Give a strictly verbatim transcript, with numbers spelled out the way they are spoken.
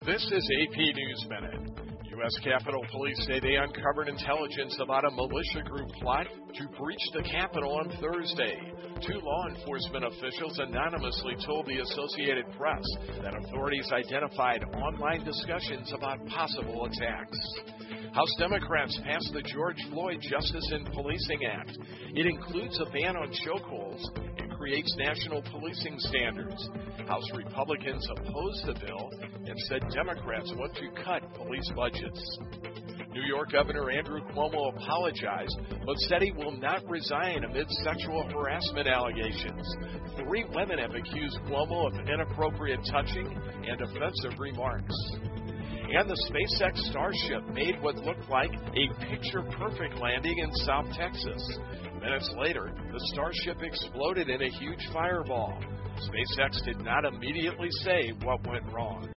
This is A P News Minute. U S Capitol Police say they uncovered intelligence about a militia group plot to breach the Capitol on Thursday. Two law enforcement officials anonymously told the Associated Press that authorities identified online discussions about possible attacks. House Democrats passed the George Floyd Justice in Policing Act. It includes a ban on chokeholds and creates national policing standards. House Republicans opposed the bill and said Democrats want to cut police budgets. New York Governor Andrew Cuomo apologized, but said he will not resign amid sexual harassment allegations. Three women have accused Cuomo of inappropriate touching and offensive remarks. And the SpaceX Starship made what looked like a picture-perfect landing in South Texas. Minutes later, the Starship exploded in a huge fireball. SpaceX did not immediately say what went wrong.